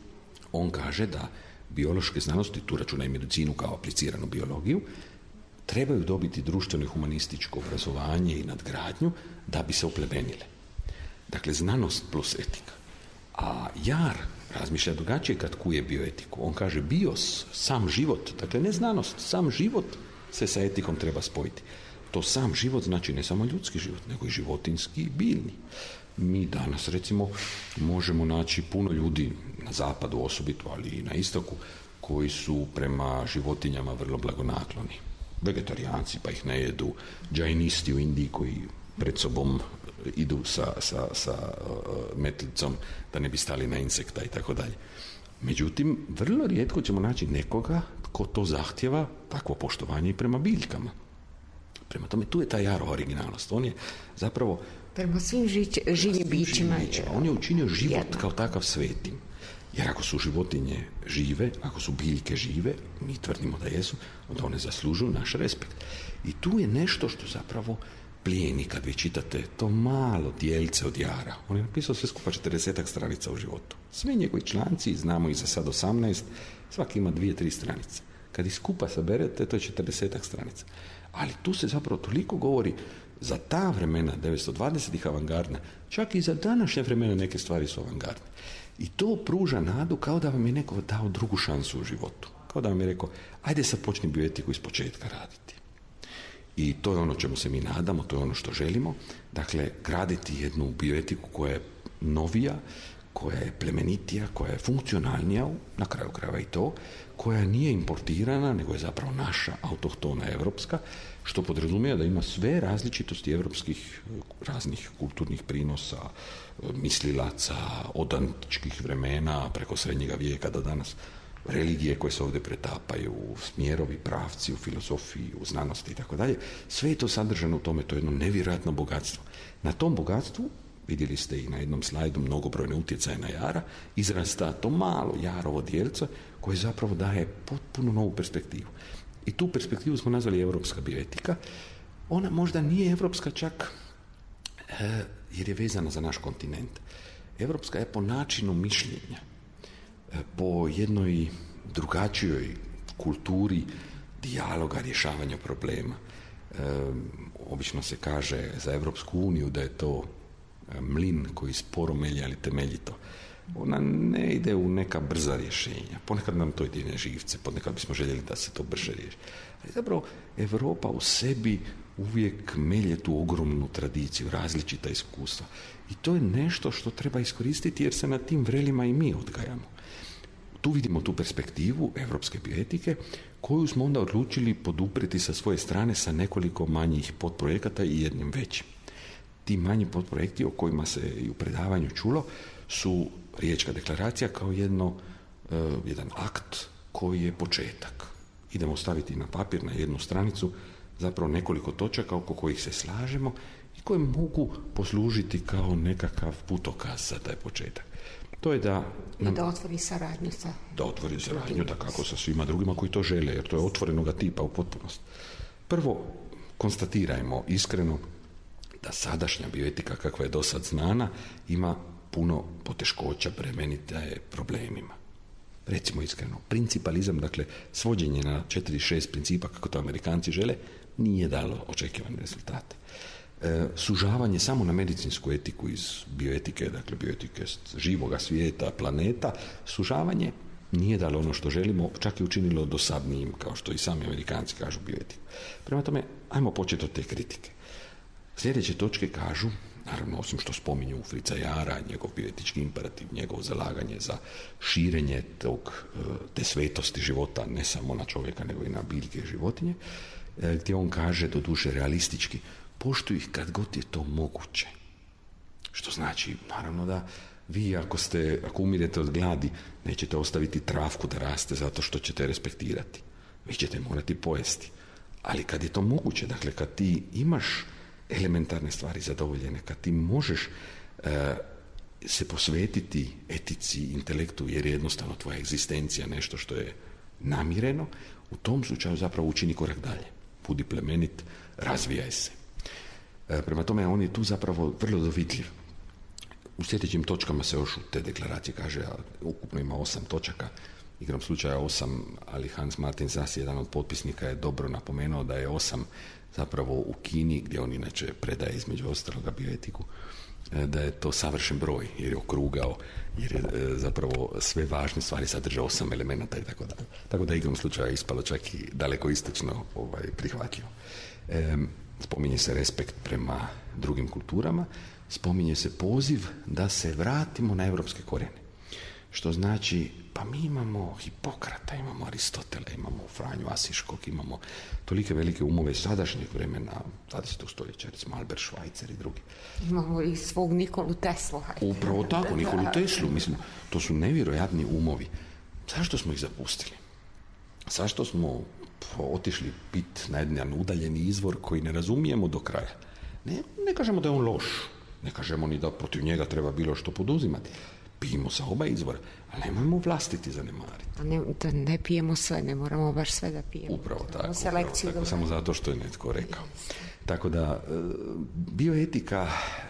On kaže da biološke znanosti, tu računa i medicinu kao apliciranu biologiju, trebaju dobiti društveno i humanističko obrazovanje i nadgradnju da bi se oplemenile. Dakle, znanost plus etika. A Jahr razmišlja drugačije kad kuje bioetiku. On kaže bios, sam život, dakle ne znanost, sam život se sa etikom treba spojiti. To sam život znači ne samo ljudski život, nego i životinski i biljni. Mi danas, recimo, možemo naći puno ljudi na zapadu osobito, ali i na istoku, koji su prema životinjama vrlo blagonakloni. Vegetarijanci pa ih ne jedu, džajnisti u Indiji koji pred sobom idu sa, sa, sa uh, metlicom da ne bi stali na insekta i tako dalje. Međutim, vrlo rijetko ćemo naći nekoga ko to zahtjeva, takvo poštovanje i prema biljkama. Prema tome, tu je ta Jahrova originalnost. On je zapravo prema svim žić, živim bićima. On je učinio život jedno kao takav svetim. Jer ako su životinje žive, ako su biljke žive, mi tvrdimo da jesu, onda one zaslužuju naš respekt. I tu je nešto što zapravo plijeni kad vi čitate to malo dijelce od Jahra. On je napisao sve skupa četrdesetak stranica u životu. Sve njegovi članci, znamo ih za sad osamnaest, svaki ima dvije, tri stranice. Kad ih skupa saberete, to je četrdesetak stranica. Ali tu se zapravo toliko govori za ta vremena devetsto dvadesetih avangardna, čak i za današnje vremena neke stvari su avangardne. I to pruža nadu kao da vam je neko dao drugu šansu u životu. Kao da vam je rekao, ajde sad počni bioetiku iz početka raditi. I to je ono čemu se mi nadamo, to je ono što želimo. Dakle, graditi jednu bioetiku koja je novija, koja je plemenitija, koja je funkcionalnija, na kraju krajeva i to, koja nije importirana, nego je zapravo naša, autohtona, evropska, što podrazumijeva da ima sve različitosti evropskih raznih kulturnih prinosa, mislilaca, od antičkih vremena, preko srednjega vijeka do danas, religije koje se ovdje pretapaju, smjerovi, pravci u filozofiji, u znanosti i tako dalje. Sve je to sadržano u tome, to je jedno nevjerojatno bogatstvo. Na tom bogatstvu, vidjeli ste i na jednom slajdu mnogobrojne utjecaje na jara, izrasta to malo jarovo dijelce koje zapravo daje potpuno novu perspektivu. I tu perspektivu smo nazvali evropska bioetika. Ona možda nije evropska čak e, jer je vezana za naš kontinent. Evropska je po načinu mišljenja, e, po jednoj drugačijoj kulturi dijaloga, rješavanja problema. E, obično se kaže za Evropsku uniju da je to mlin koji sporo melje, ali temeljito. Ona ne ide u neka brza rješenja. Ponekad nam to ide na živce, ponekad bismo željeli da se to brže riješi. Ali zapravo Europa u sebi uvijek melje tu ogromnu tradiciju, različita iskustva. I to je nešto što treba iskoristiti jer se na tim vrelima i mi odgajamo. Tu vidimo tu perspektivu evropske bioetike koju smo onda odlučili poduprijeti sa svoje strane sa nekoliko manjih podprojekata i jednim većim. Ti manji podprojekti o kojima se i u predavanju čulo su Riječka deklaracija kao jedno, uh, jedan akt koji je početak. Idemo staviti na papir, na jednu stranicu, zapravo nekoliko točaka oko kojih se slažemo i koje mogu poslužiti kao nekakav putokaz za taj početak. To je da... Nam, I da otvori saradnju sa... Da otvori saradnju, da kako sa svima drugima koji to žele, jer to je otvorenoga tipa u potpunosti. Prvo, konstatirajmo iskreno da sadašnja bioetika kakva je do sad znana ima puno poteškoća, bremenita je problemima. Recimo iskreno, principalizam, dakle svođenje na četiri šest principa kako to Amerikanci žele, nije dalo očekivane rezultate. E, sužavanje samo na medicinsku etiku iz bioetike, dakle bioetike živoga svijeta, planeta, sužavanje nije dalo ono što želimo, čak i učinilo dosadnijim, kao što i sami Amerikanci kažu bioetiku. Prema tome, ajmo početi od te kritike. Sljedeće točke kažu, naravno osim što spominju Fritza Jara, njegov bioetički imperativ, njegovo zalaganje za širenje tog, te svetosti života, ne samo na čovjeka, nego i na biljke i životinje, gdje on kaže, doduše realistički, poštuj ih kad god je to moguće. Što znači, naravno da vi ako, ste, ako umirete od gladi, nećete ostaviti travku da raste zato što ćete respektirati. Vi ćete morati pojesti. Ali kad je to moguće, dakle kad ti imaš elementarne stvari zadovoljene, kad ti možeš e, se posvetiti etici, intelektu, jer je jednostavno tvoja egzistencija nešto što je namireno, u tom slučaju zapravo učini korak dalje. Budi plemenit, razvijaj se. E, prema tome, on je tu zapravo vrlo dovitljiv. U sljedećim točkama se još u te deklaracije kaže, a ukupno ima osam točaka, igrom slučaja osam, ali Hans Martin Sass, jedan od potpisnika, je dobro napomenuo da je osam zapravo u Kini, gdje on inače predaje između ostaloga bioetiku, da je to savršen broj, jer je okrugao, jer je zapravo sve važne stvari sadrže osam elemenata i tako dalje. Tako da igrom slučaja je ispalo čak i daleko istočno ovaj, prihvatljivo. E, spominje se respekt prema drugim kulturama, spominje se poziv da se vratimo na evropske korijene. Što znači, pa mi imamo Hipokrata, imamo Aristotela, imamo Franju Asiškog, imamo tolike velike umove sadašnjeg vremena, dvadesetog stoljeća, recimo Albert Schweitzer i drugi. Imamo i svog Nikolu Teslu. Hajde. Upravo tako, Nikolu Teslu, mislim, to su nevjerojatni umovi. Zašto smo ih zapustili? Zašto smo otišli pit na jedan udaljeni izvor koji ne razumijemo do kraja? Ne, ne kažemo da je on loš, ne kažemo ni da protiv njega treba bilo što poduzimati. Pijemo sa oba izvora, ali nemojmo vlastiti zanemariti. Ne, da ne pijemo sve, ne moramo baš sve da pijemo. Upravo tako, selekciju upravo tako samo zato što je netko rekao. Tako da, bioetika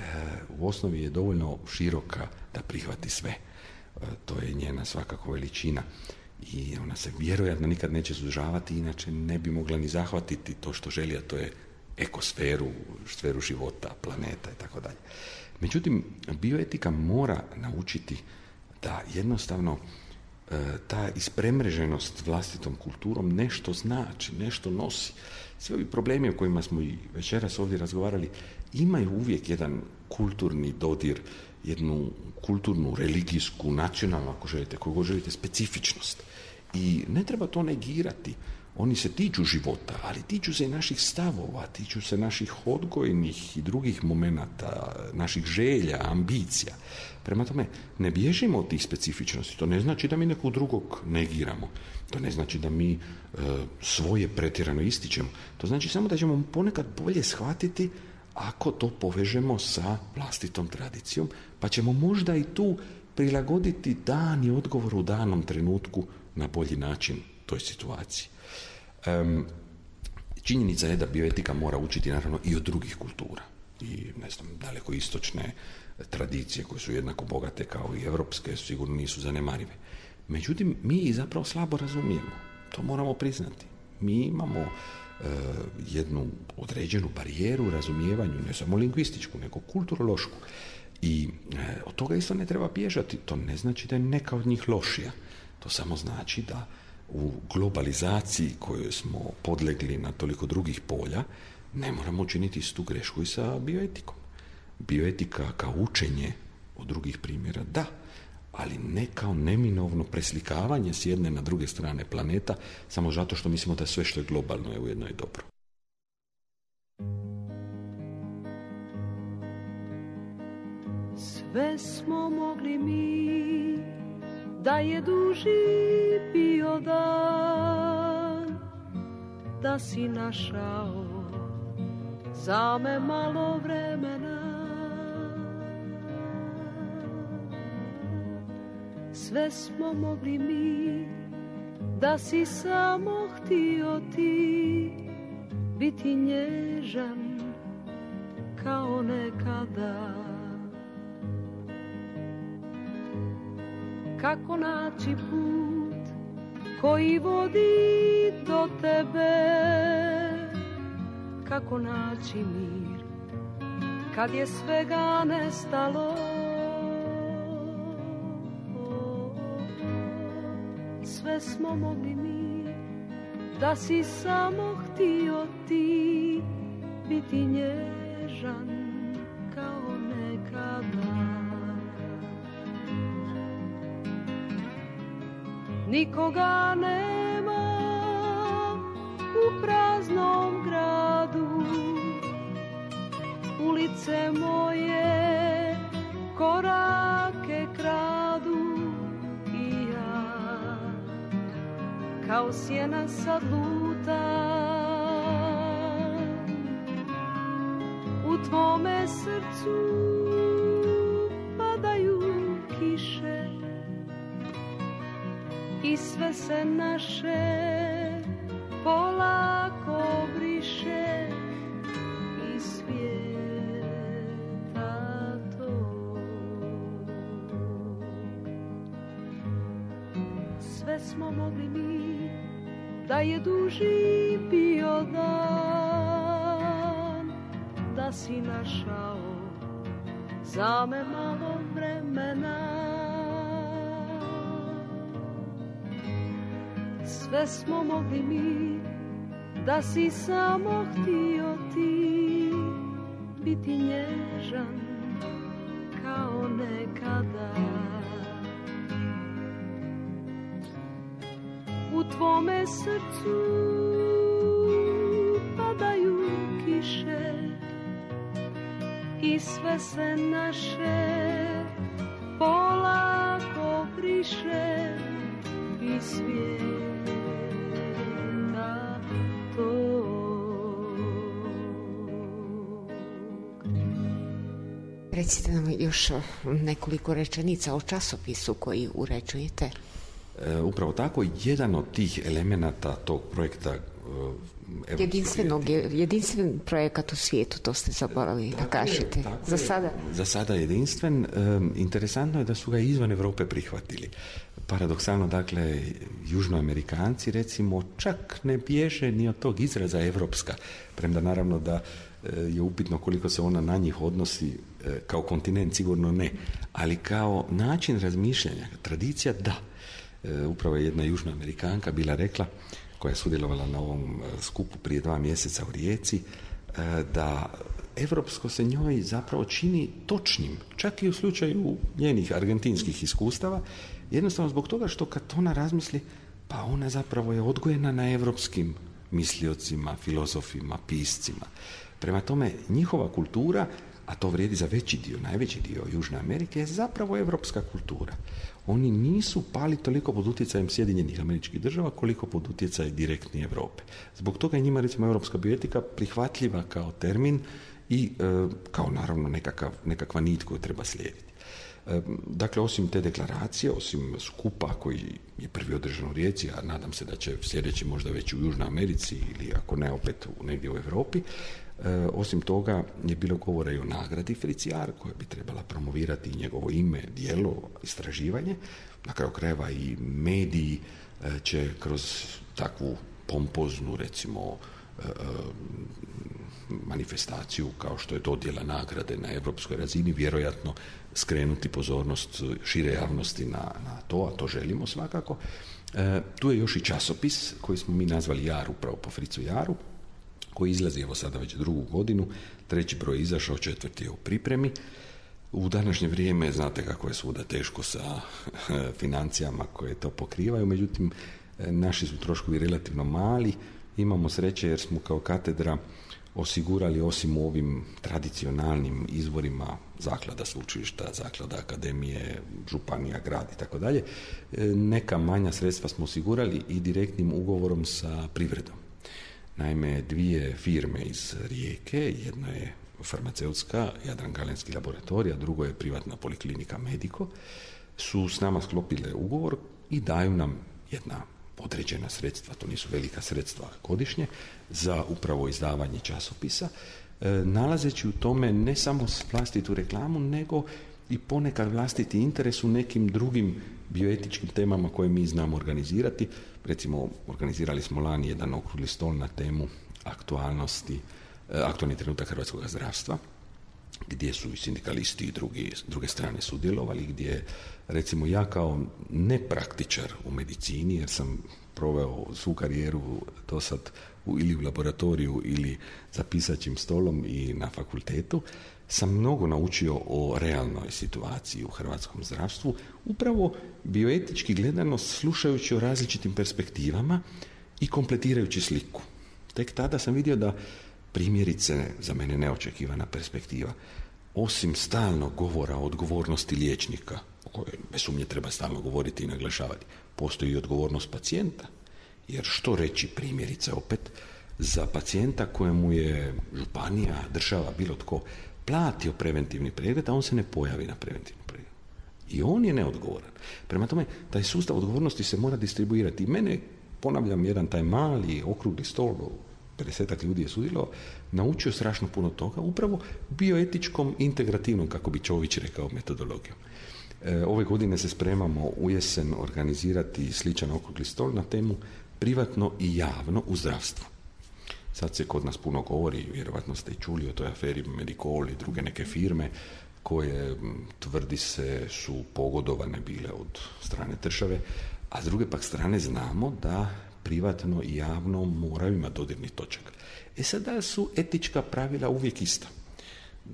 u osnovi je dovoljno široka da prihvati sve. To je njena svakako veličina. I ona se vjerojatno nikad neće sužavati, inače ne bi mogla ni zahvatiti to što želi, a to je ekosferu, sferu života, planeta i tako dalje. Međutim, bioetika mora naučiti da jednostavno ta ispremreženost vlastitom kulturom nešto znači, nešto nosi. Svi ovi problemi o kojima smo i večeras ovdje razgovarali imaju uvijek jedan kulturni dodir, jednu kulturnu, religijsku, nacionalnu, ako želite, koju god želite, specifičnost. I ne treba to negirati. Oni se tiču života, ali tiču se i naših stavova, tiču se naših odgojnih i drugih momenata, naših želja, ambicija. Prema tome, ne bježimo od tih specifičnosti. To ne znači da mi nekog drugog negiramo. To ne znači da mi e, svoje pretjerano ističemo. To znači samo da ćemo ponekad bolje shvatiti ako to povežemo sa vlastitom tradicijom, pa ćemo možda i tu prilagoditi dan i odgovor u danom trenutku na bolji način toj situaciji. Um, činjenica je da bioetika mora učiti naravno i od drugih kultura i ne znam, daleko istočne tradicije koje su jednako bogate kao i evropske, sigurno nisu zanemarive. Međutim, mi ih zapravo slabo razumijemo. To moramo priznati. Mi imamo uh, jednu određenu barijeru u razumijevanju, ne samo lingvističku, nego kulturološku. I uh, od toga isto ne treba bježati. To ne znači da je neka od njih lošija. To samo znači da u globalizaciji kojoj smo podlegli na toliko drugih polja, ne moramo učiniti istu grešku i sa bioetikom. Bioetika kao učenje od drugih primjera, da, ali ne kao neminovno preslikavanje s jedne na druge strane planeta, samo zato što mislimo da sve što je globalno je ujedno i dobro. Sve smo mogli mi, da je duži bio dan, da si našao za me malo vremena. Sve smo mogli mi, da si samo htio ti biti nježan kao nekada. Kako naći put koji vodi do tebe, kako naći mir kad je svega nestalo. Sve smo mogli mi, da si samo htio ti biti nježan kao nekada. Nikoga nema u praznom gradu, ulice moje korake kradu i ja kao sjena sad lutam. U tvome srcu padaju kiše i sve se naše polako briše iz svijeta tog. Sve smo mogli mi, da je duži bio dan, da si našao za me malo vremena. Sve smo mogli mi, da si samo htio ti biti nježan kao nekada. U tvome srcu padaju kiše i sve se naše polako briše iz svijeta. Recite nam još nekoliko rečenica o časopisu koji uređujete. E, upravo tako, jedan od tih elemenata tog projekta Jedinstvenog, jedinstven projekat u svijetu, to ste zaboravili da kažete. Za sada? Za sada jedinstven. Interesantno je da su ga izvan Europe prihvatili. Paradoksalno, dakle, južnoamerikanci, recimo, čak ne bježe ni od tog izraza evropska, premda naravno da je upitno koliko se ona na njih odnosi kao kontinent, sigurno ne, ali kao način razmišljanja, tradicija, da. Upravo je jedna južnoamerikanka bila rekla, koja je sudjelovala na ovom skupu prije dva mjeseca u Rijeci, da evropsko se njoj zapravo čini točnim, čak i u slučaju njenih argentinskih iskustava, jednostavno zbog toga što kad ona razmisli, pa ona zapravo je odgojena na evropskim misliocima, filozofima, piscima. Prema tome, njihova kultura, a to vrijedi za veći dio, najveći dio Južne Amerike, je zapravo evropska kultura. Oni nisu pali toliko pod utjecajem Sjedinjenih Američkih Država koliko pod utjecaj direktni Europe. Zbog toga je njima, recimo, europska bioetika prihvatljiva kao termin i e, kao naravno nekakav, nekakva nit koju treba slijediti. E, dakle, osim te deklaracije, osim skupa koji je prvi održan u Rijeci, a nadam se da će sljedeći možda već u Južnoj Americi ili ako ne opet negdje u Europi, E, osim toga je bilo govora i o nagradi Fricijar koja bi trebala promovirati njegovo ime, djelo, istraživanje. Na kraju krajeva i mediji e, će kroz takvu pompoznu, recimo, e, manifestaciju kao što je dodjela nagrade na europskoj razini vjerojatno skrenuti pozornost šire javnosti na, na to, a to želimo svakako. E, tu je još i časopis koji smo mi nazvali Jar, upravo po Fricu Jaru, koji izlazi evo sada već drugu godinu, treći broj je izašao, četvrti je u pripremi. U današnje vrijeme znate kako je svuda teško sa financijama koje to pokrivaju, međutim naši su troškovi relativno mali, imamo sreće jer smo kao katedra osigurali osim ovim tradicionalnim izvorima zaklada sveučilišta, zaklada akademije, županija, grad i tako dalje, neka manja sredstva smo osigurali i direktnim ugovorom sa privredom. Naime, dvije firme iz Rijeke, jedna je farmaceutska, Jadran Galenski laboratorij, a drugo je privatna poliklinika Medico, su s nama sklopile ugovor i daju nam jedna određena sredstva, to nisu velika sredstva godišnje, za upravo izdavanje časopisa, e, nalazeći u tome ne samo vlastitu reklamu, nego i ponekad vlastiti interes u nekim drugim bioetičkim temama koje mi znamo organizirati. Recimo, organizirali smo lani jedan okrugli stol na temu aktualnosti, aktualni trenutak hrvatskog zdravstva, gdje su i sindikalisti i drugi, druge strane sudjelovali, gdje recimo ja kao nepraktičar u medicini, jer sam proveo svu karijeru do sad u, ili u laboratoriju ili za pisaćim stolom i na fakultetu, sam mnogo naučio o realnoj situaciji u hrvatskom zdravstvu, upravo bioetički gledano slušajući o različitim perspektivama i kompletirajući sliku. Tek tada sam vidio da primjerice, za mene neočekivana perspektiva, osim stalnog govora o odgovornosti liječnika, o kojoj bez sumnje treba stalno govoriti i naglašavati, postoji i odgovornost pacijenta. Jer što reći primjerice opet za pacijenta kojemu je županija, država, bilo tko platio preventivni pregled, a on se ne pojavi na preventivni pregled. I on je neodgovoran. Prema tome, taj sustav odgovornosti se mora distribuirati. I mene, ponavljam, jedan taj mali okrugli stol, pedesetak ljudi je sudjelovao, naučio strašno puno toga, upravo bioetičkom integrativnom, kako bi Čović rekao, metodologijom. E, ove godine se spremamo u jesen organizirati sličan okrugli stol na temu privatno i javno u zdravstvu. Sad se kod nas puno govori, vjerovatno ste i čuli o toj aferi Medicol i druge neke firme koje, tvrdi se, su pogodovane bile od strane države, a s druge pak strane znamo da privatno i javno moraju imati dodirnih točaka. E sada su etička pravila uvijek ista. E,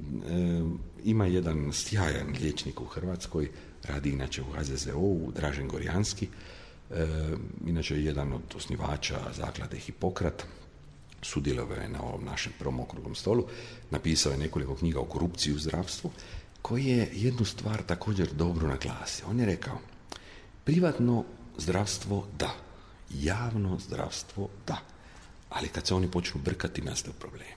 ima jedan sjajan liječnik u Hrvatskoj, radi inače u H Z Z O-u, Dražen Gorjanski, e, inače je jedan od osnivača zaklade Hipokrat, sudjelovao je na ovom našem prvom okruglom stolu, napisao je nekoliko knjiga o korupciji u zdravstvu, koji je jednu stvar također dobro naglasio. On je rekao, privatno zdravstvo da, javno zdravstvo da, ali kad se oni počnu brkati, nastaju problemi.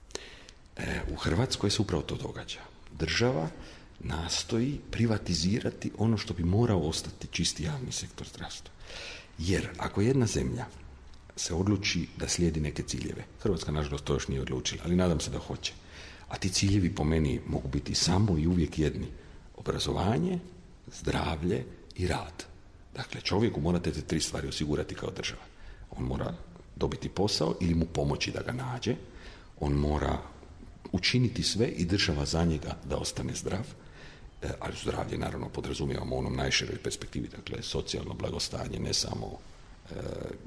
E, u Hrvatskoj se upravo to događa. Država nastoji privatizirati ono što bi morao ostati čisti javni sektor zdravstva. Jer ako jedna zemlja se odluči da slijedi neke ciljeve. Hrvatska, nažalost, to još nije odlučila, ali nadam se da hoće. A ti ciljevi po meni mogu biti samo i uvijek jedni. Obrazovanje, zdravlje i rad. Dakle, čovjeku morate te tri stvari osigurati kao država. On mora dobiti posao ili mu pomoći da ga nađe. On mora učiniti sve i država za njega da ostane zdrav. E, ali zdravlje, naravno, podrazumijevamo u onom najširoj perspektivi, dakle, socijalno blagostanje, ne samo e,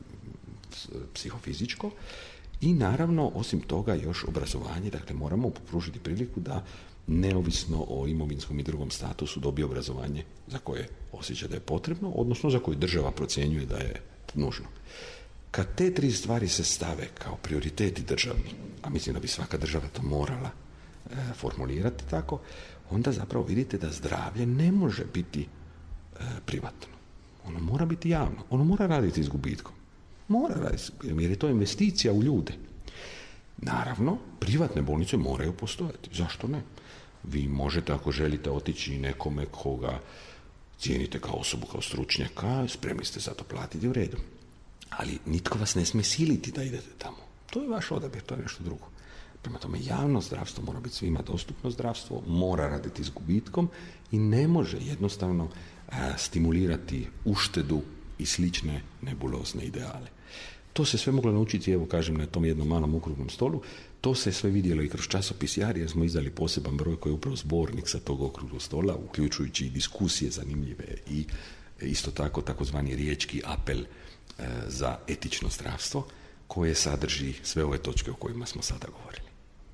psihofizičko. I naravno, osim toga, još obrazovanje, dakle, moramo pružiti priliku da neovisno o imovinskom i drugom statusu dobije obrazovanje za koje osjeća da je potrebno, odnosno za koje država procjenjuje da je nužno. Kad te tri stvari se stave kao prioriteti državni, a mislim da bi svaka država to morala e, formulirati tako, onda zapravo vidite da zdravlje ne može biti e, privatno. Ono mora biti javno. Ono mora raditi s gubitkom. Mora raditi, jer je to investicija u ljude. Naravno, privatne bolnice moraju postojati. Zašto ne? Vi možete, ako želite, otići nekome koga cijenite kao osobu, kao stručnjaka, spremni ste za to platiti, u redu. Ali nitko vas ne smije siliti da idete tamo. To je vaš odabir, to je nešto drugo. Prema tome, javno zdravstvo mora biti svima dostupno zdravstvo, mora raditi s gubitkom i ne može jednostavno a, stimulirati uštedu i slične nebulozne ideale. To se sve moglo naučiti, evo kažem, na tom jednom malom okruglom stolu. To se sve vidjelo i kroz časopis Jar, jer smo izdali poseban broj koji je upravo zbornik sa tog okruglog stola, uključujući i diskusije zanimljive i isto tako takozvani riječki apel e, za etično zdravstvo, koje sadrži sve ove točke o kojima smo sada govorili.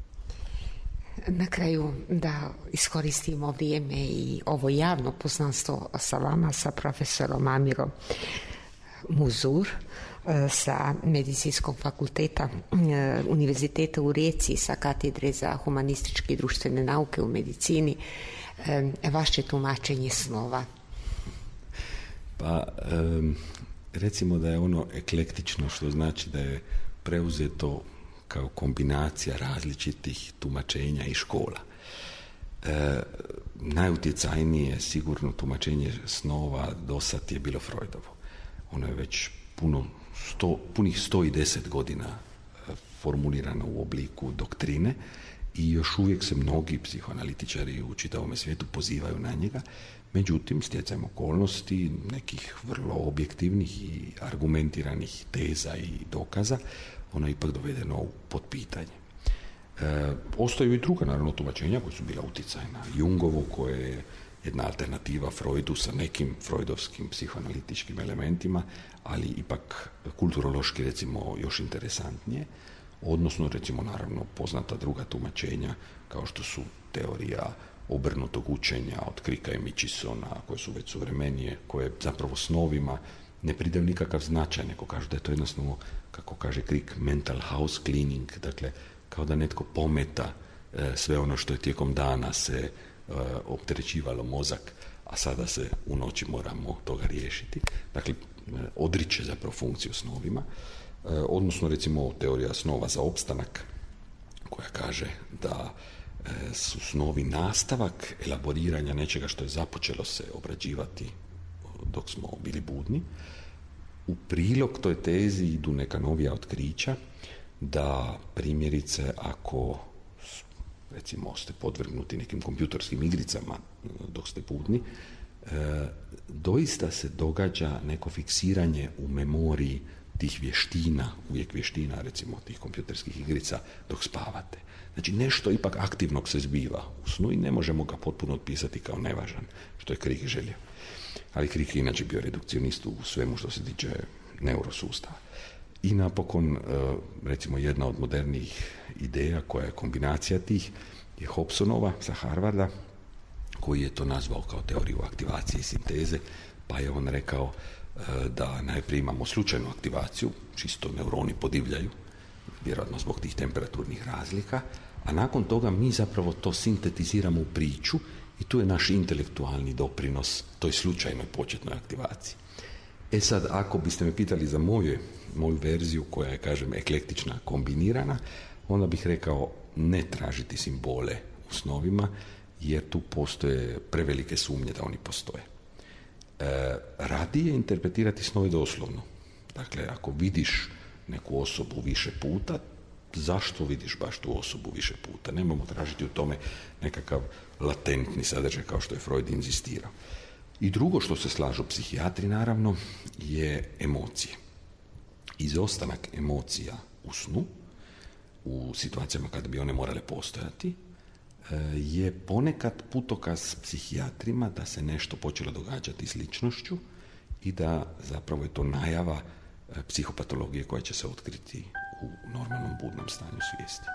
Na kraju da iskoristimo vrijeme i ovo javno poznanstvo sa vama, sa profesorom Amirom Muzur sa Medicinskog fakulteta Univerziteta u Rijeci, sa katedre za humanističke i društvene nauke u medicini. Vaše tumačenje snova? Pa, recimo da je ono eklektično, što znači da je preuzeto kao kombinacija različitih tumačenja i škola. E, najutjecajnije sigurno tumačenje snova do sad je bilo Freudovo. Ono je već puno, sto, punih sto i deset godina formulirano u obliku doktrine i još uvijek se mnogi psihoanalitičari u čitavome svijetu pozivaju na njega. Međutim, stjecajem okolnosti, nekih vrlo objektivnih i argumentiranih teza i dokaza, ono je ipak dovedeno u potpitanje. E, ostaju i druga, naravno, tumačenja koja su bila utjecajna. Jungovo, koje je jedna alternativa Freudu sa nekim freudovskim psihoanalitičkim elementima, ali ipak kulturološki, recimo, još interesantnije. Odnosno, recimo, naravno, poznata druga tumačenja, kao što su teorija obrnutog učenja od Cricka i Michisona, koje su već suvremenije, koje zapravo snovima ne pridaju nikakav značaj, nego kažu da je to jednostavno, kako kaže Crick, mental house cleaning, dakle, kao da netko pometa e, sve ono što je tijekom dana se e, opterećivalo mozak, a sada se u noći moramo toga riješiti. Dakle, e, odriče zapravo funkciju snovima, e, odnosno, recimo, teorija snova za opstanak, koja kaže da su snovi nastavak elaboriranja nečega što je započelo se obrađivati dok smo bili budni. U prilog toj tezi idu neka novija otkrića da, primjerice, ako recimo ste podvrgnuti nekim kompjuterskim igricama dok ste budni, e, doista se događa neko fiksiranje u memoriji tih vještina, uvijek vještina, recimo tih kompjuterskih igrica, dok spavate. Znači, nešto ipak aktivnog se zbiva u snu i ne možemo ga potpuno otpisati kao nevažan, što je Crick želio. Ali Crick je inače bio redukcionist u svemu što se tiče neurosustava. I napokon, recimo, jedna od modernijih ideja koja je kombinacija tih je Hobsonova sa Harvarda, koji je to nazvao kao teoriju aktivacije i sinteze, pa je on rekao da najprije imamo slučajnu aktivaciju, čisto neuroni podivljaju, vjerojatno zbog tih temperaturnih razlika, a nakon toga mi zapravo to sintetiziramo u priču i tu je naš intelektualni doprinos toj slučajnoj početnoj aktivaciji. E sad, ako biste me pitali za moju, moju verziju, koja je, kažem, eklektična, kombinirana, onda bih rekao ne tražiti simbole u snovima, jer tu postoje prevelike sumnje da oni postoje. E, radije interpretirati snove doslovno. Dakle, ako vidiš neku osobu više puta, zašto vidiš baš tu osobu više puta? Nemojmo tražiti u tome nekakav latentni sadržaj kao što je Freud inzistirao. I drugo što se slažu psihijatri, naravno, je emocije. Izostanak emocija u snu, u situacijama kada bi one morale postojati, je ponekad putokaz psihijatrima da se nešto počelo događati s ličnošću i da zapravo je to najava psihopatologije koja će se otkriti u normalnom budnom stanju svijesti.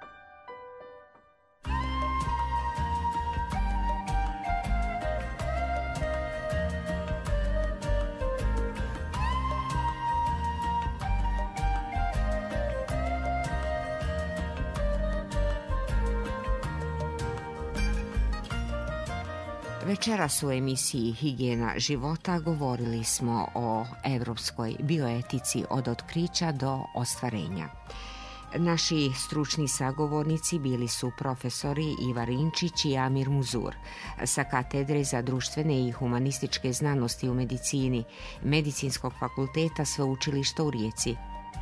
Večeras u emisiji Higijena života govorili smo o europskoj bioetici od otkrića do ostvarenja. Naši stručni sagovornici bili su profesori Iva Rinčić i Amir Muzur sa katedre za društvene i humanističke znanosti u medicini Medicinskog fakulteta Sveučilišta u Rijeci.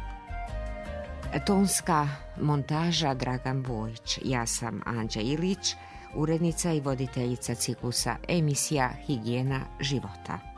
Tonska montaža Dragan Bojić, ja sam Anđa Ilić, urednica i voditeljica ciklusa emisija Higijena života.